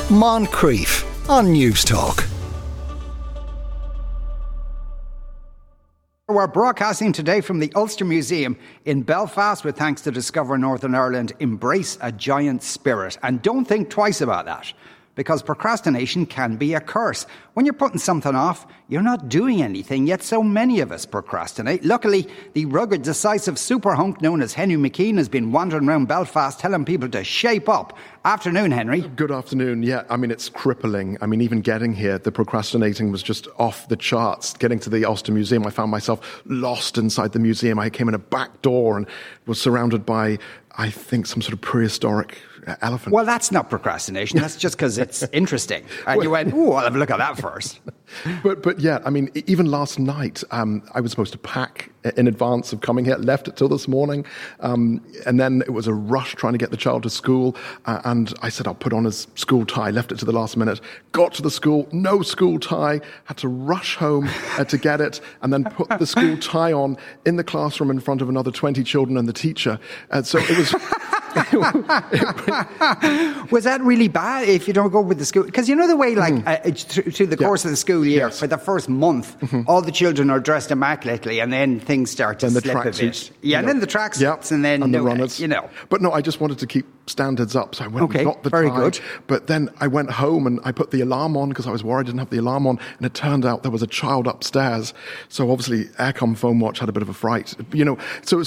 Moncrief on News Talk. We're broadcasting today from the Ulster Museum in Belfast with thanks to Discover Northern Ireland. Embrace a giant spirit. And don't think twice about that, because procrastination can be a curse. When you're putting something off, you're not doing anything, yet so many of us procrastinate. Luckily, the rugged, decisive super hunk known as Henry McKean has been wandering around Belfast telling people to shape up. Afternoon, Henry. Good afternoon. Yeah, I mean, it's crippling. I mean, even getting here, the procrastinating was just off the charts. Getting to the Ulster Museum, I found myself lost inside the museum. I came in a back door and was surrounded by, I think, some sort of prehistoric elephant. Well, that's not procrastination. That's just because it's interesting. And you went, ooh, I'll have a look at that first. But yeah, I mean, even last night, I was supposed to pack in advance of coming here, left it till this morning. And then it was a rush trying to get the child to school. And I said, I'll put on his school tie, left it to the last minute, got to the school, no school tie, had to rush home to get it, and then put the school tie on in the classroom in front of another 20 children and the teacher. So it was... Was that really bad if you don't go with the school? Because you know the way, through the course of the school year, for the first month, all the children are dressed immaculately, and then things start to slip a bit. Yeah, and then the tracksuits, and then the runners. But no, I just wanted to keep standards up, so I went and got the tie. Good. But then I went home and I put the alarm on because I was worried I didn't have the alarm on, and it turned out there was a child upstairs. So obviously, Aircom phone watch had a bit of a fright. So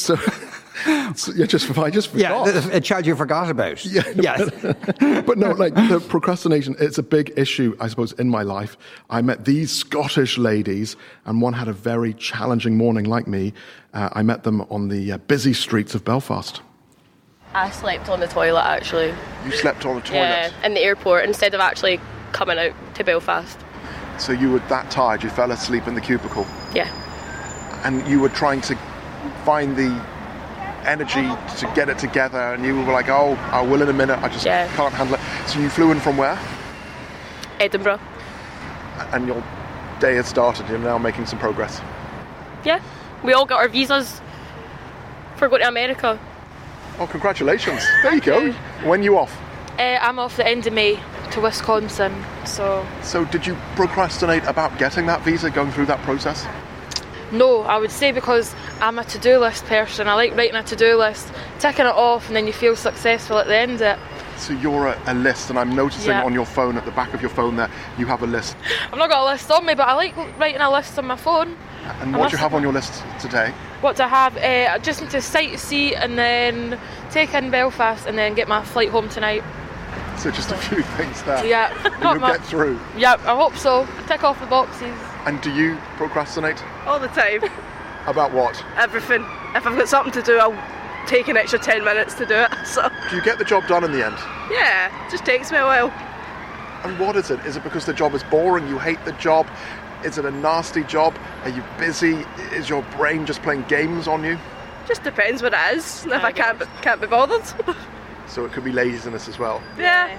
I just forgot. Yeah, a child you forgot about. Yeah. Yes. But no, the procrastination, it's a big issue, I suppose, in my life. I met these Scottish ladies, and one had a very challenging morning like me. I met them on the busy streets of Belfast. I slept on the toilet, actually. You slept on the toilet? Yeah, in the airport, instead of actually coming out to Belfast. So you were that tired, you fell asleep in the cubicle? Yeah. And you were trying to find the energy to get it together, and you were like, oh, I will in a minute, I just can't handle it. So you flew in from where? Edinburgh. And your day has started, you're now making some progress? Yeah, we all got our visas for going to America. Oh, congratulations. There you go. When are you off? I'm off the end of May to Wisconsin, So did you procrastinate about getting that visa, going through that process? No, I would say because I'm a to-do list person. I like writing a to-do list, ticking it off, and then you feel successful at the end of it. So you're a list, and I'm noticing on your phone, at the back of your phone there, you have a list. I've not got a list on me, but I like writing a list on my phone. And what do you have on your list today? What do I have? I just need to sightsee and then take in Belfast and then get my flight home tonight. So just a few things there. Yeah. You'll get through. Yeah, I hope so. Tick off the boxes. And do you procrastinate? All the time. About what? Everything. If I've got something to do, I'll take an extra 10 minutes to do it. So. Do you get the job done in the end? Yeah, it just takes me a while. And what is it? Is it because the job is boring, you hate the job? Is it a nasty job? Are you busy? Is your brain just playing games on you? Just depends what it is, if I can't be bothered. So it could be laziness as well? Yeah.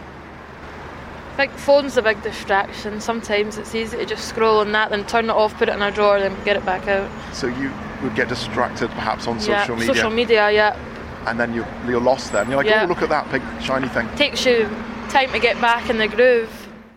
I think phone's a big distraction. Sometimes it's easy to just scroll on that, then turn it off, put it in a drawer, then get it back out. So you would get distracted perhaps on social media? Social media, yeah. And then you're lost then. You're like, oh, look at that big shiny thing. Takes you time to get back in the groove.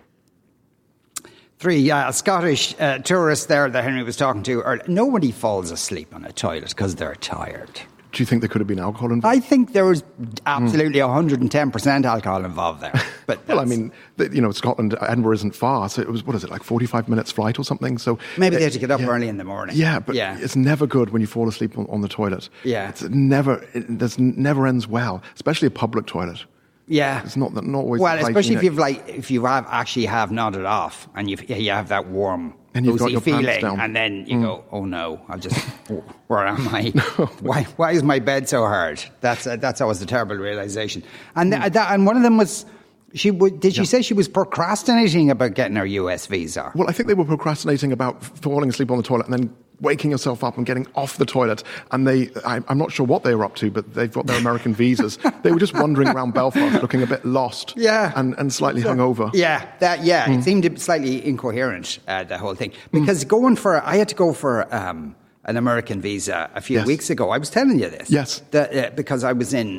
Three Scottish tourists there that Henry was talking to. Nobody falls asleep on a toilet because they're tired. Do you think there could have been alcohol involved? I think there was absolutely 110% alcohol involved there. But well, I mean, Scotland, Edinburgh isn't far, so it was, what is it, like 45 minutes flight or something? So maybe they had to get up early in the morning. Yeah, but it's never good when you fall asleep on the toilet. Yeah. It never ends well, especially a public toilet. Yeah, it's not always. Well, especially if you have nodded off and you have that warm, and you've got your feeling, pants down. and then you go, oh no, where am I? Why is my bed so hard? That's always the terrible realization. And and one of them was. She say she was procrastinating about getting her US visa? Well, I think they were procrastinating about falling asleep on the toilet and then waking yourself up and getting off the toilet. And I'm not sure what they were up to, but they've got their American visas. They were just wandering around Belfast looking a bit lost and slightly hungover. Yeah, it seemed slightly incoherent, the whole thing. Because I had to go for an American visa a few weeks ago. I was telling you this. Yes. Because I was in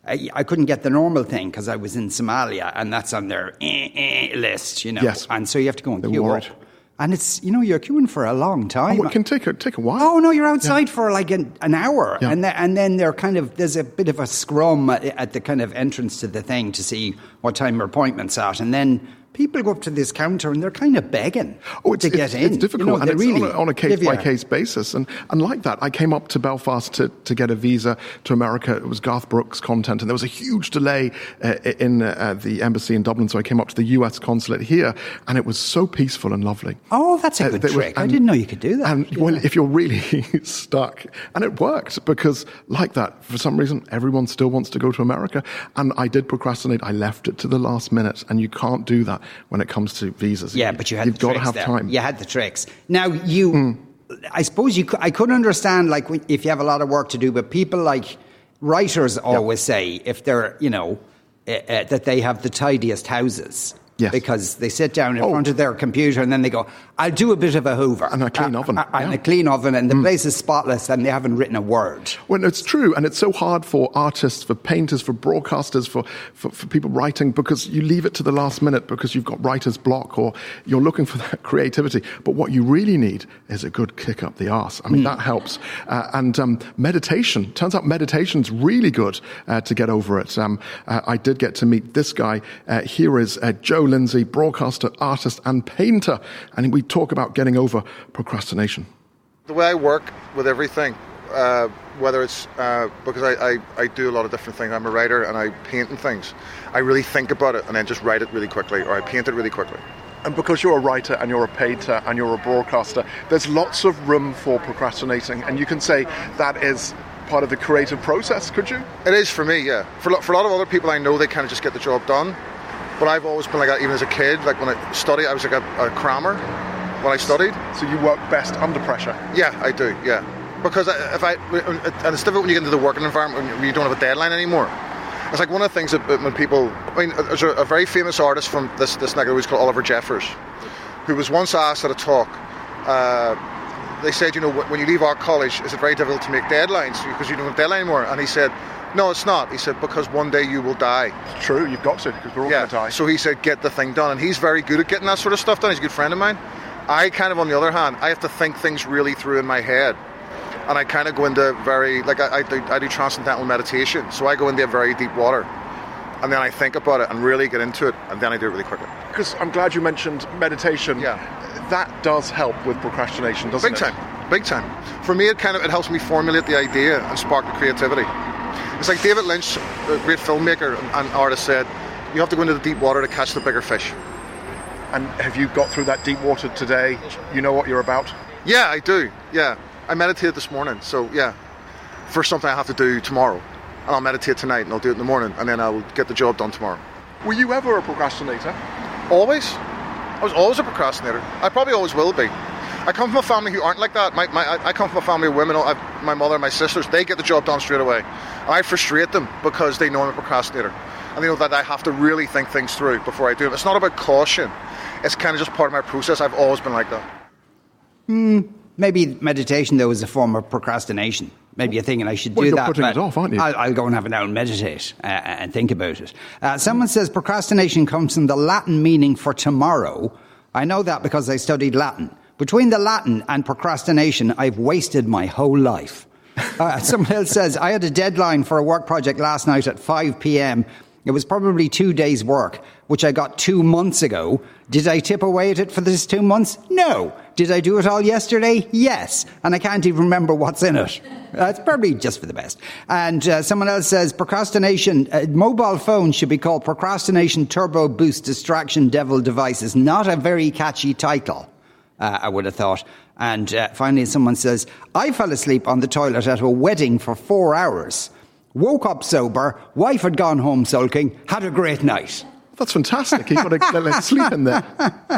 I couldn't get the normal thing because I was in Somalia, and that's on their list, you know. Yes. And so you have to go and They're queue worried. up. And it's, you know, you're queuing for a long time. Oh, it can take a while. Oh, no, you're outside for like an hour. Yeah. And then there's a bit of a scrum at the kind of entrance to the thing to see what time your appointment's at. And then people go up to this counter and they're kind of begging to get in. It's difficult, you know, and it's really on a case-by-case basis. And like that, I came up to Belfast to get a visa to America. It was Garth Brooks' content, and there was a huge delay in the embassy in Dublin, so I came up to the US consulate here, and it was so peaceful and lovely. Oh, that's a good trick. I didn't know you could do that. And well, if you're really stuck, and it worked, because like that, for some reason, everyone still wants to go to America, and I did procrastinate. I left it to the last minute, and you can't do that when it comes to visas. Yeah, but you've got to have time. You had the tricks. Now, I suppose I could understand, like, if you have a lot of work to do, but people like writers always say, if they're, you know, that they have the tidiest houses. Yes. Because they sit down in front of their computer and then they go, I'll do a bit of a hoover. And a clean oven. And a clean oven, and the place is spotless and they haven't written a word. Well, it's true, and it's so hard for artists, for painters, for broadcasters, for people writing, because you leave it to the last minute because you've got writer's block or you're looking for that creativity. But what you really need is a good kick up the arse. I mean, that helps. And meditation. Turns out meditation's really good to get over it. I did get to meet this guy. Here is Joe Lindsay, broadcaster, artist, and painter. And we talk about getting over procrastination. The way I work with everything, whether it's because I do a lot of different things. I'm a writer and I paint and things. I really think about it and then just write it really quickly, or I paint it really quickly. And because you're a writer and you're a painter and you're a broadcaster, there's lots of room for procrastinating. And you can say that is part of the creative process, could you? It is for me, yeah. For a lot of other people I know, they kind of just get the job done. But I've always been like that, even as a kid. Like when I studied, I was like a crammer when I studied. So you work best under pressure? Yeah, I do, yeah. Because and it's difficult when you get into the working environment when you don't have a deadline anymore. It's like one of the things that when people, I mean, there's a very famous artist from this neck of the woods called Oliver Jeffers, who was once asked at a talk, they said, you know, when you leave art college, is it very difficult to make deadlines because you don't have a deadline anymore? And he said, no, it's not. He said, because one day you will die. It's true, you've got to, because we're all going to die. So he said, get the thing done. And he's very good at getting that sort of stuff done. He's a good friend of mine. I kind of, on the other hand, I have to think things really through in my head. And I kind of go into very, like I do transcendental meditation. So I go into very deep water. And then I think about it and really get into it. And then I do it really quickly. Because I'm glad you mentioned meditation. Yeah. That does help with procrastination, doesn't it? Big time. For me, it helps me formulate the idea and spark the creativity. It's like David Lynch, a great filmmaker and artist, said, you have to go into the deep water to catch the bigger fish. And have you got through that deep water today? You know what you're about? Yeah, I do. Yeah. I meditated this morning. So, yeah, for something I have to do tomorrow. And I'll meditate tonight and I'll do it in the morning. And then I'll get the job done tomorrow. Were you ever a procrastinator? Always. I was always a procrastinator. I probably always will be. I come from a family who aren't like that. I come from a family of women. My mother and my sisters, they get the job done straight away. And I frustrate them because they know I'm a procrastinator. And they know that I have to really think things through before I do it. It's not about caution. It's kind of just part of my process. I've always been like that. Maybe meditation, though, is a form of procrastination. Maybe you're thinking I should do you're that. Putting it off, aren't you? I'll go and have an hour and meditate and think about it. Someone says procrastination comes from the Latin meaning for tomorrow. I know that because I studied Latin. Between the Latin and procrastination, I've wasted my whole life. Someone else says, I had a deadline for a work project last night at 5 p.m. It was probably 2 days' work, which I got 2 months ago. Did I tip away at it for this 2 months? No. Did I do it all yesterday? Yes. And I can't even remember what's in it. It's probably just for the best. And someone else says, procrastination, mobile phones should be called Procrastination Turbo Boost Distraction Devil Devices. Not a very catchy title, I would have thought. And finally, someone says, I fell asleep on the toilet at a wedding for 4 hours. Woke up sober, wife had gone home sulking, had a great night. That's fantastic. You've got to let sleep in there.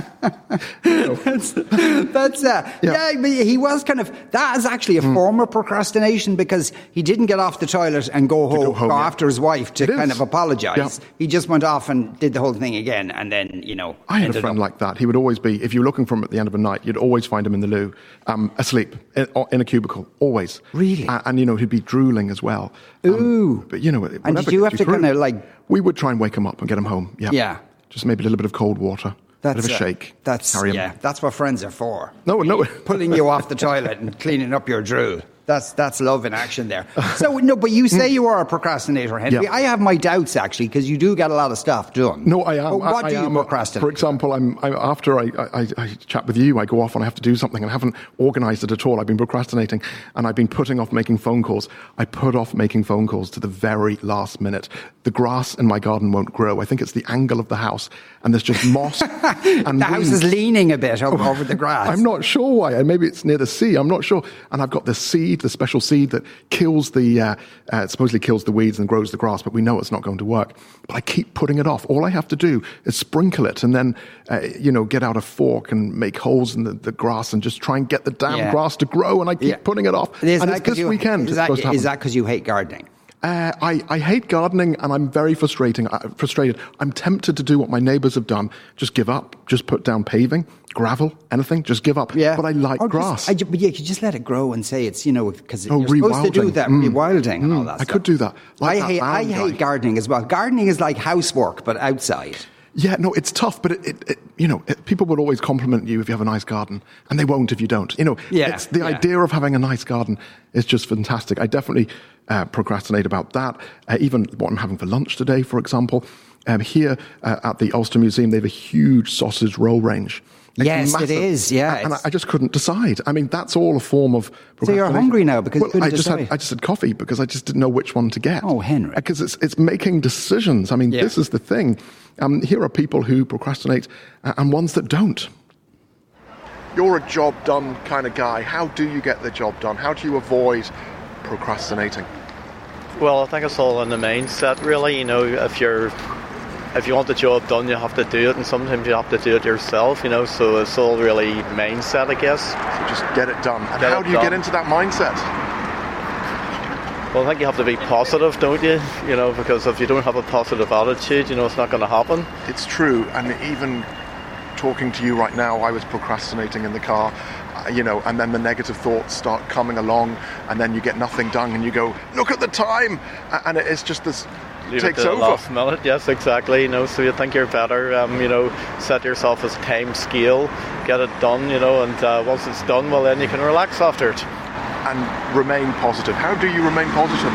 Yeah, but he was kind of, that is actually a form of procrastination, because he didn't get off the toilet and go after his wife to kind of apologise. Yeah. He just went off and did the whole thing again, and then, I had a friend like that. He would always be, if you were looking for him at the end of a night, you'd always find him in the loo, asleep, in a cubicle, always. Really? And he'd be drooling as well. Ooh. But, and did you have to kind of like... We would try and wake him up and get him home. Yeah. Yeah. Just maybe a little bit of cold water. Bit of a shake. That's what friends are for. No. Pulling you off the toilet and cleaning up your drool. That's love in action there. So, no, but you say you are a procrastinator, Henry. Yeah. I have my doubts, actually, because you do get a lot of stuff done. No, I am. But what do you procrastinate? For example, after I chat with you, I go off and I have to do something and I haven't organised it at all. I've been procrastinating and I've been putting off making phone calls. I put off making phone calls to the very last minute. The grass in my garden won't grow. I think it's the angle of the house, and there's just moss and the house is leaning a bit over the grass. I'm not sure why. And maybe it's near the sea. I'm not sure. And I've got this seed, the special seed that kills supposedly kills the weeds and grows the grass, but we know it's not going to work. But I keep putting it off. All I have to do is sprinkle it and then, get out a fork and make holes in the grass and just try and get the damn grass to grow. And I keep putting it off. Is and it's this weekend. Is that because you hate gardening? I hate gardening, and I'm very frustrated. I'm tempted to do what my neighbours have done. Just give up. Just put down paving, gravel, anything. Just give up. Yeah. But I like grass. But you just let it grow and say it's, because you're supposed to do that, rewilding and all that stuff. I could do that. I hate gardening as well. Gardening is like housework, but outside. Yeah, no, it's tough, but people will always compliment you if you have a nice garden, and they won't if you don't. It's the idea of having a nice garden is just fantastic. I definitely procrastinate about that. Even what I'm having for lunch today, for example. Here at the Ulster Museum, they have a huge sausage roll range. Yes, massive. It is, yeah. And I just couldn't decide. I mean, that's all a form of procrastination. So you're hungry now because you couldn't decide. I just had coffee because I just didn't know which one to get. Oh, Henry. Because it's making decisions. I mean, this is the thing. Here are people who procrastinate and ones that don't. You're a job done kind of guy. How do you get the job done? How do you avoid procrastinating? Well, I think it's all in the mindset, really. If you want the job done, you have to do it, and sometimes you have to do it yourself, so it's all really mindset, I guess. So just get it done. And how do you get into that mindset? Well, I think you have to be positive, don't you? Because if you don't have a positive attitude, it's not going to happen. It's true, and even talking to you right now, I was procrastinating in the car, and then the negative thoughts start coming along, and then you get nothing done, and you go, look at the time, and it's just this... takes over. Last minute, yes, exactly. So you think you're better. Set yourself as time scale, get it done. And once it's done, well, then you can relax after it. And remain positive. How do you remain positive?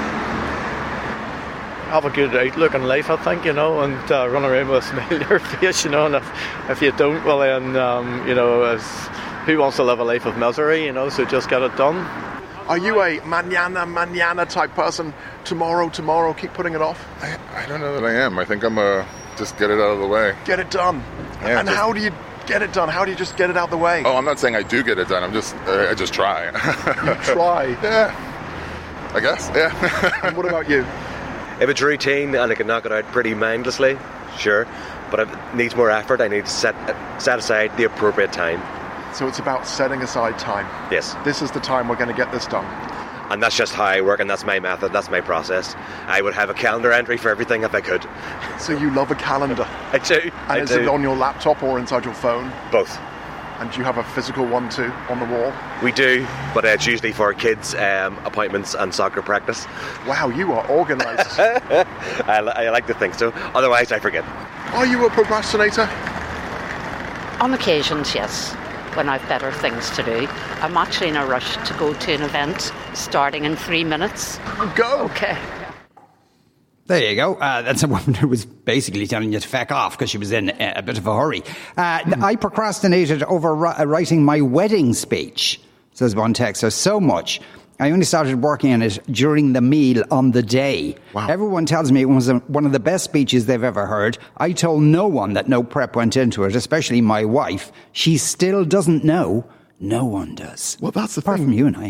Have a good outlook in life, I think. And run around with a smile on your face. And if you don't, well, then who wants to live a life of misery? So just get it done. Are you a mañana type person? Tomorrow, keep putting it off? I don't know that I am. I think I'm just get it out of the way. Get it done. Yeah, and how do you get it done? How do you just get it out of the way? Oh, I'm not saying I do get it done. I just try. You try? Yeah. I guess, yeah. And what about you? If it's routine and I can knock it out pretty mindlessly, sure. But if it needs more effort, I need to set aside the appropriate time. So it's about setting aside time. Yes. This is the time we're going to get this done. And that's just how I work, and that's my method, that's my process. I would have a calendar entry for everything if I could. So you love a calendar? I do. And is it on your laptop or inside your phone? Both. And do you have a physical one too on the wall? We do, but it's usually for kids' appointments and soccer practice. Wow, you are organised. I like to think so. Otherwise, I forget. Are you a procrastinator? On occasions, yes. When I've better things to do. I'm actually in a rush to go to an event starting in 3 minutes. Go! Okay. There you go. That's a woman who was basically telling you to feck off because she was in a bit of a hurry. I procrastinated over writing my wedding speech, says one texter, so much. I only started working on it during the meal on the day. Wow. Everyone tells me it was one of the best speeches they've ever heard. I told no one that no prep went into it, especially my wife. She still doesn't know. No one does. Well, that's the Apart thing. from you and I, Henry.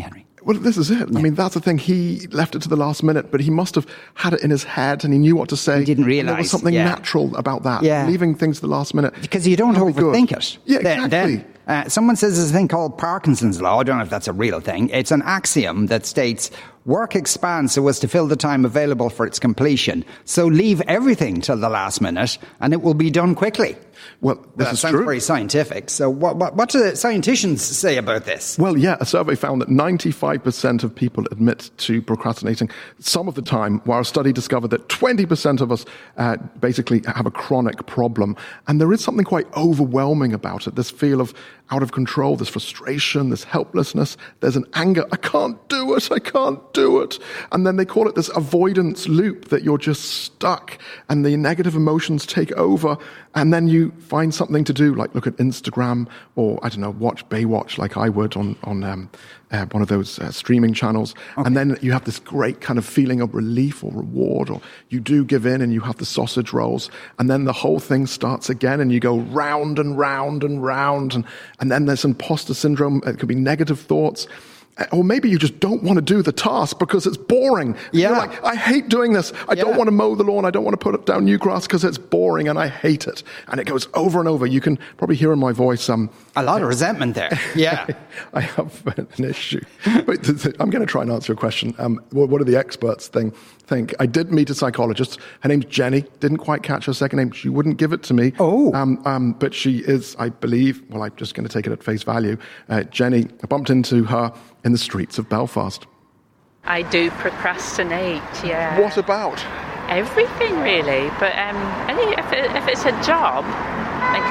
Well, this is it. I mean, that's the thing. He left it to the last minute, but he must have had it in his head and he knew what to say. He didn't realise. There was something natural about that, leaving things to the last minute. Because you don't overthink it. Yeah, exactly. Someone says there's a thing called Parkinson's law. I don't know if that's a real thing. It's an axiom that states work expands so as to fill the time available for its completion. So leave everything till the last minute and it will be done quickly. Well, this is sounds true. very scientific. So what do the scientists say about this? Well, yeah, a survey found that 95% of people admit to procrastinating some of the time, while a study discovered that 20% of us basically have a chronic problem. And there is something quite overwhelming about it, this feel of out of control, this frustration, this helplessness. There's an anger. I can't do it. And then they call it this avoidance loop, that you're just stuck and the negative emotions take over. And then you find something to do, like look at Instagram or, I don't know, watch Baywatch like I would on one of those streaming channels. Okay. And then you have this great kind of feeling of relief or reward, or you do give in and you have the sausage rolls. And then the whole thing starts again and you go round and round and round. And then there's imposter syndrome. It could be negative thoughts. Or maybe you just don't want to do the task because it's boring. Yeah. You're like, I hate doing this. I don't want to mow the lawn. I don't want to put down new grass because it's boring and I hate it. And it goes over and over. You can probably hear in my voice a lot of resentment there. Yeah. I have an issue. But I'm going to try and answer your question. What do the experts think? I did meet a psychologist. Her name's Jenny. Didn't quite catch her second name. She wouldn't give it to me. Oh. But she is, I believe, well, I'm just going to take it at face value. Jenny, I bumped into her in the streets of Belfast. I do procrastinate, yeah. What about? Everything, really. But if it's a job, like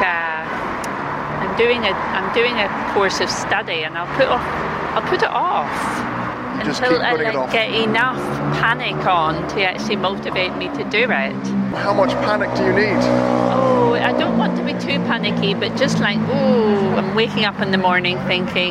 I'm doing a course of study, and I'll put it off until I get enough panic on to actually motivate me to do it. How much panic do you need? Oh, I don't want to be too panicky, but just like, I'm waking up in the morning thinking,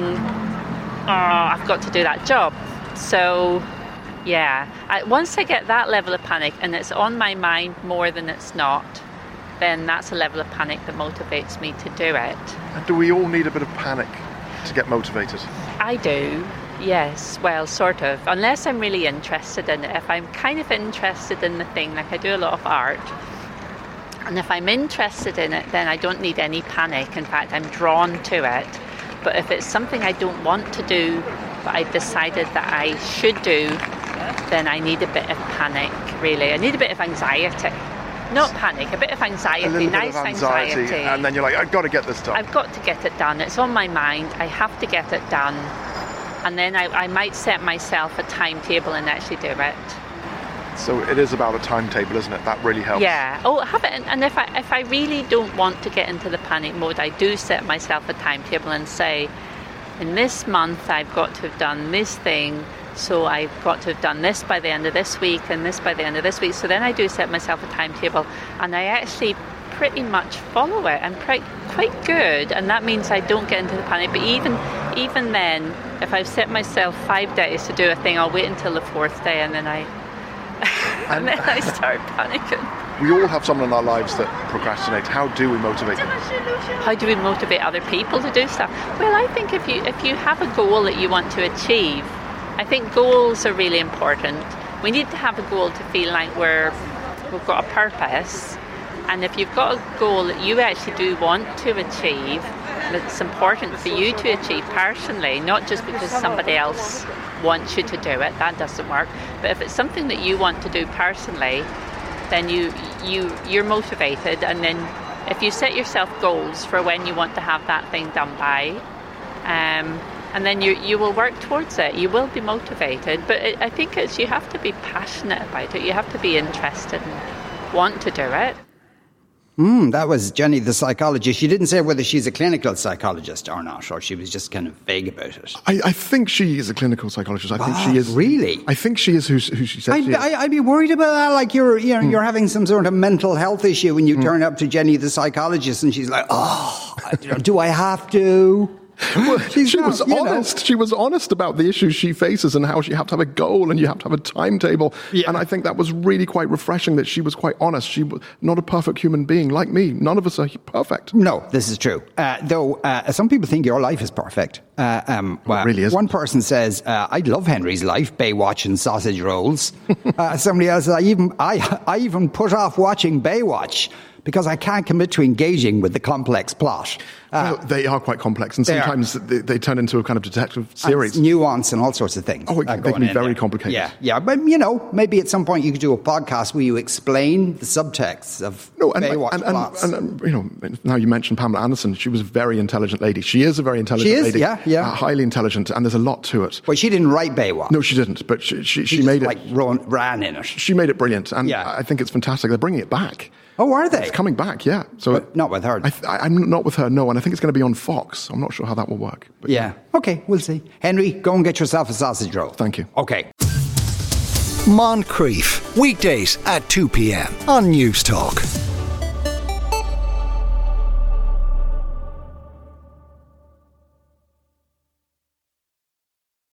I've got to do that job. So, yeah, once I get that level of panic and it's on my mind more than it's not, then that's a level of panic that motivates me to do it. And do we all need a bit of panic to get motivated? I do, yes. Well, sort of. Unless I'm really interested in it. If I'm kind of interested in the thing, like I do a lot of art, and if I'm interested in it, then I don't need any panic. In fact, I'm drawn to it. But if it's something I don't want to do, but I've decided that I should do, then I need a bit of panic, really. I need a bit of anxiety. Not panic, a bit of anxiety. A little nice bit of anxiety. And then you're like, I've got to get this done. I've got to get it done. It's on my mind. I have to get it done. And then I might set myself a timetable and actually do it. So it is about a timetable, isn't it? That really helps. Yeah. Oh, have it. And if I really don't want to get into the panic mode, I do set myself a timetable and say, in this month I've got to have done this thing, so I've got to have done this by the end of this week and this by the end of this week. So then I do set myself a timetable, and I actually pretty much follow it. I'm quite good, and that means I don't get into the panic. But even then, if I've set myself 5 days to do a thing, I'll wait until the 4th day, and then I start panicking. We all have someone in our lives that procrastinate. How do we motivate them? How do we motivate other people to do stuff? Well, I think if you have a goal that you want to achieve, I think goals are really important. We need to have a goal to feel like we've got a purpose. And if you've got a goal that you actually do want to achieve, that's important for you to achieve personally, not just because somebody else wants you to do it, that doesn't work. But if it's something that you want to do personally, then you're motivated. And then if you set yourself goals for when you want to have that thing done by, and then you will work towards it. You will be motivated. But I think you have to be passionate about it. You have to be interested and want to do it. That was Jenny, the psychologist. She didn't say whether she's a clinical psychologist or not, or she was just kind of vague about it. I think she is a clinical psychologist. I think she is. Really? I think she is who she said she is. I'd be worried about that. Like you're having some sort of mental health issue when you turn up to Jenny, the psychologist, and she's like, do I have to? Well, she was honest. She was honest about the issues she faces and how she have to have a goal and you have to have a timetable. Yeah. And I think that was really quite refreshing that she was quite honest. She was not a perfect human being like me. None of us are perfect. No, this is true. Though some people think your life is perfect. Well, it really isn't. One person says, I love Henry's life, Baywatch and sausage rolls. Somebody else says, I even put off watching Baywatch because I can't commit to engaging with the complex plot. Well, they are quite complex, and sometimes they turn into a kind of detective series. Nuance and all sorts of things. Oh, they can be very complicated. Yeah. But, maybe at some point you could do a podcast where you explain the subtexts of Baywatch plots. And now you mentioned Pamela Anderson. She was a very intelligent lady. She is a very intelligent lady. Yeah. Highly intelligent, and there's a lot to it. Well, she didn't write Baywatch. No, she didn't, but she made it. Ran in it. She made it brilliant, and I think it's fantastic. They're bringing it back. Oh, are they? It's coming back, yeah. So but not with her. I'm not with her, no, and I think it's going to be on Fox. I'm not sure how that will work. But okay, we'll see. Henry, go and get yourself a sausage roll. Thank you. Okay. Moncrief, weekdays at 2 p.m. on News Talk.